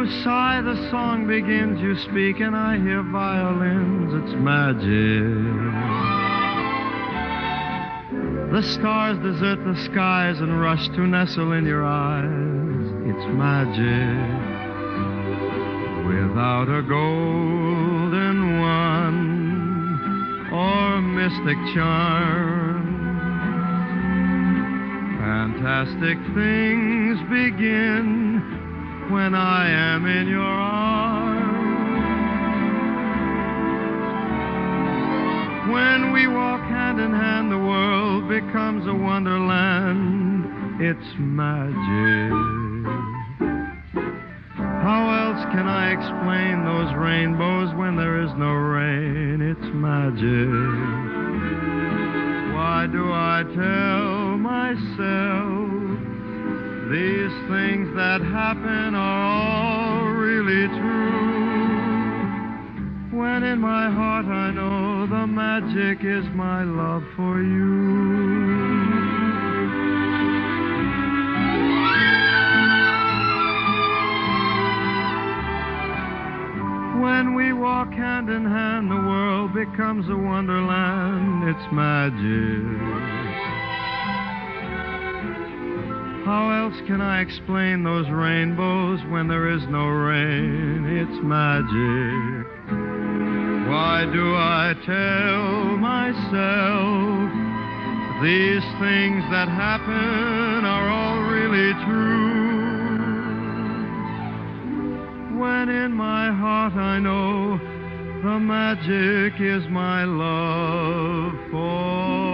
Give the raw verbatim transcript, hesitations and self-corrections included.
sigh, the song begins, you speak, and I hear violins. It's magic. The stars desert the skies and rush to nestle in your eyes. It's magic. Without a golden one or mystic charm, fantastic things begin when I am in your arms. When we walk hand in hand, the world becomes a wonderland. It's magic. How else can I explain those rainbows when there is no rain? It's magic. Why do I tell myself these things that happen are all really true, when in my heart I know the magic is my love for you? When we walk hand in hand, the world becomes a wonderland. It's magic. How else can I explain those rainbows when there is no rain? It's magic. Why do I tell myself these things that happen are all really true, when in my heart I know the magic is my love for